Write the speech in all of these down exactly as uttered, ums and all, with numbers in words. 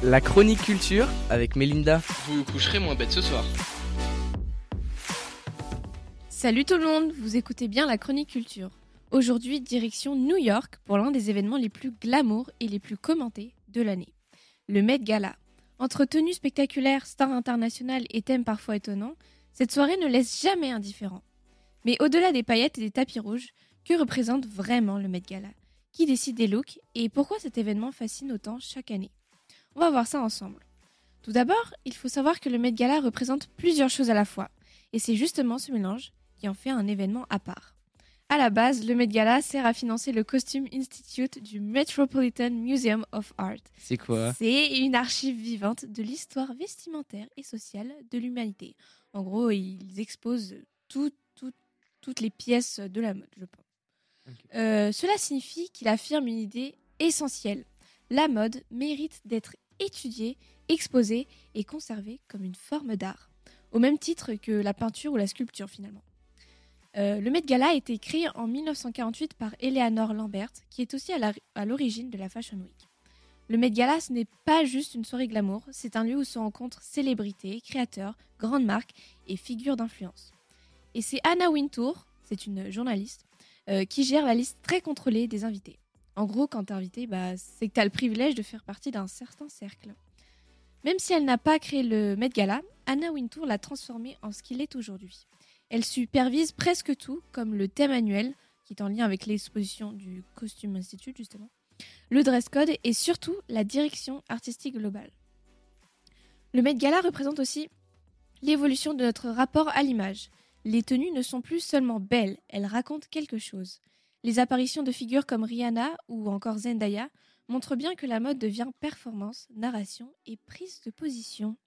La chronique culture avec Mélinda. Vous vous coucherez moins bête ce soir. Salut tout le monde, vous écoutez bien la chronique culture. Aujourd'hui, direction New York pour l'un des événements les plus glamour et les plus commentés de l'année. Le Met Gala. Entre tenues spectaculaires, stars internationales et thèmes parfois étonnants, cette soirée ne laisse jamais indifférent. Mais au-delà des paillettes et des tapis rouges, que représente vraiment le Met Gala ? Qui décide des looks et pourquoi cet événement fascine autant chaque année ? On va voir ça ensemble. Tout d'abord, il faut savoir que le Met Gala représente plusieurs choses à la fois. Et c'est justement ce mélange qui en fait un événement à part. À la base, le Met Gala sert à financer le Costume Institute du Metropolitan Museum of Art. C'est quoi ? C'est une archive vivante de l'histoire vestimentaire et sociale de l'humanité. En gros, ils exposent tout, tout, toutes les pièces de la mode, je pense. Okay. Euh, cela signifie qu'il affirme une idée essentielle. La mode mérite d'être étudiée, exposée et conservée comme une forme d'art, au même titre que la peinture ou la sculpture finalement. Euh, le Met Gala a été créé en dix-neuf cent quarante-huit par Eleanor Lambert, qui est aussi à, la, à l'origine de la Fashion Week. Le Met Gala, ce n'est pas juste une soirée glamour, c'est un lieu où se rencontrent célébrités, créateurs, grandes marques et figures d'influence. Et c'est Anna Wintour, c'est une journaliste, Euh, qui gère la liste très contrôlée des invités. En gros, quand t'es invité, bah, c'est que t'as le privilège de faire partie d'un certain cercle. Même si elle n'a pas créé le Met Gala, Anna Wintour l'a transformé en ce qu'il est aujourd'hui. Elle supervise presque tout, comme le thème annuel, qui est en lien avec l'exposition du Costume Institute, justement, le dress code et surtout la direction artistique globale. Le Met Gala représente aussi l'évolution de notre rapport à l'image. Les tenues ne sont plus seulement belles, elles racontent quelque chose. Les apparitions de figures comme Rihanna ou encore Zendaya montrent bien que la mode devient performance, narration et prise de position.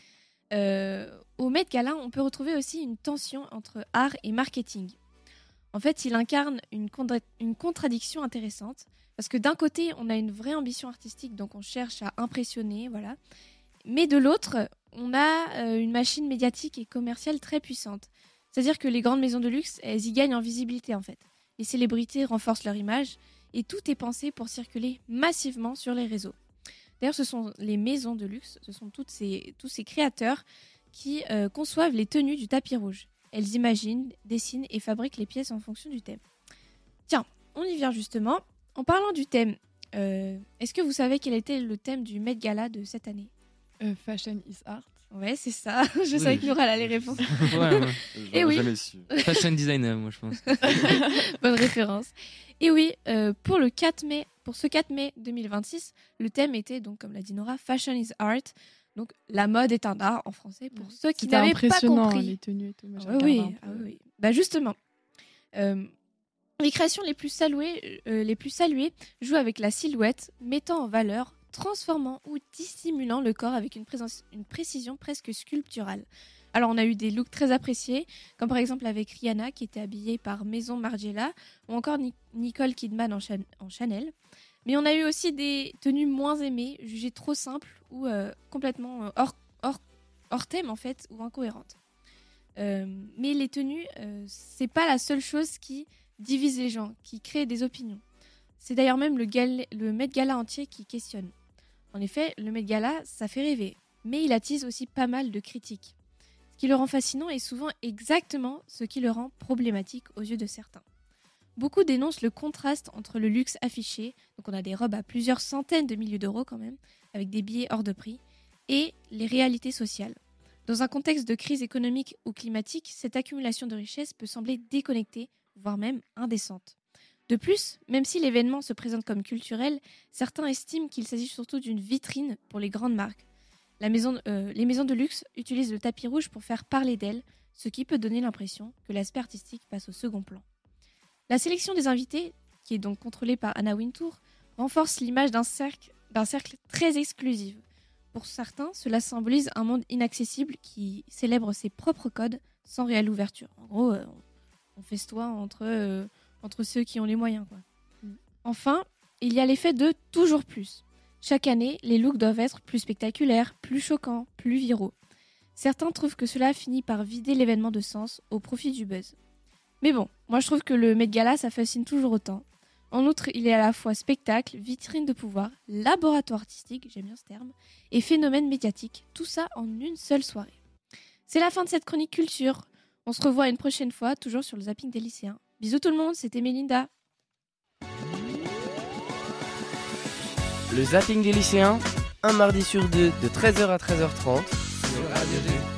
Euh, au Met Gala, on peut retrouver aussi une tension entre art et marketing. En fait, il incarne une, contra- une contradiction intéressante, parce que d'un côté, on a une vraie ambition artistique, donc on cherche à impressionner, voilà. Mais de l'autre, on a euh, une machine médiatique et commerciale très puissante. C'est-à-dire que les grandes maisons de luxe, elles y gagnent en visibilité en fait. Les célébrités renforcent leur image et tout est pensé pour circuler massivement sur les réseaux. D'ailleurs, ce sont les maisons de luxe, ce sont toutes ces, tous ces créateurs qui euh, conçoivent les tenues du tapis rouge. Elles imaginent, dessinent et fabriquent les pièces en fonction du thème. Tiens, on y vient justement. En parlant du thème, euh, est-ce que vous savez quel était le thème du Met Gala de cette année ? euh, Fashion is art. Ouais, c'est ça. Je oui. savais que Laura allait répondre. ouais, ouais. Et oui. Jamais su. Fashion designer, moi, je pense. Bonne référence. Et oui, euh, pour le quatre mai, pour ce quatre mai deux mille vingt-six, le thème était donc, comme l'a dit Nora, Fashion is art. Donc, la mode est un art en français. Pour ceux qui C'était n'avaient pas compris. Les tenues et tout. Moi, ah, oui, ah, oui. Bah justement. Euh, les créations les plus saluées, euh, les plus saluées jouent avec la silhouette, mettant en valeur, transformant ou dissimulant le corps avec une, présence, une précision presque sculpturale. Alors on a eu des looks très appréciés, comme par exemple avec Rihanna qui était habillée par Maison Margiela, ou encore Ni- Nicole Kidman en, Chan- en Chanel. Mais on a eu aussi des tenues moins aimées, jugées trop simples ou euh, complètement hors, hors, hors thème en fait, ou incohérentes. Euh, mais les tenues, euh, c'est pas la seule chose qui divise les gens, qui crée des opinions. C'est d'ailleurs même le, gal- le Met Gala entier qui questionne. En effet, le Met Gala, ça fait rêver, mais il attise aussi pas mal de critiques. Ce qui le rend fascinant est souvent exactement ce qui le rend problématique aux yeux de certains. Beaucoup dénoncent le contraste entre le luxe affiché, donc on a des robes à plusieurs centaines de milliers d'euros quand même, avec des billets hors de prix, et les réalités sociales. Dans un contexte de crise économique ou climatique, cette accumulation de richesses peut sembler déconnectée, voire même indécente. De plus, même si l'événement se présente comme culturel, certains estiment qu'il s'agit surtout d'une vitrine pour les grandes marques. La maison, euh, les maisons de luxe utilisent le tapis rouge pour faire parler d'elles, ce qui peut donner l'impression que l'aspect artistique passe au second plan. La sélection des invités, qui est donc contrôlée par Anna Wintour, renforce l'image d'un cercle, d'un cercle très exclusif. Pour certains, cela symbolise un monde inaccessible qui célèbre ses propres codes sans réelle ouverture. En gros, euh, on festoie entre... Euh, entre ceux qui ont les moyens, quoi. Mm. Enfin, il y a l'effet de toujours plus. Chaque année, les looks doivent être plus spectaculaires, plus choquants, plus viraux. Certains trouvent que cela finit par vider l'événement de sens au profit du buzz. Mais bon, moi je trouve que le Met Gala, ça fascine toujours autant. En outre, il est à la fois spectacle, vitrine de pouvoir, laboratoire artistique, j'aime bien ce terme, et phénomène médiatique. Tout ça en une seule soirée. C'est la fin de cette chronique culture. On se revoit une prochaine fois, toujours sur le zapping des lycéens. Bisous tout le monde, c'était Mélinda. Le zapping des lycéens, un mardi sur deux de treize heures à treize heures trente sur Radio deux.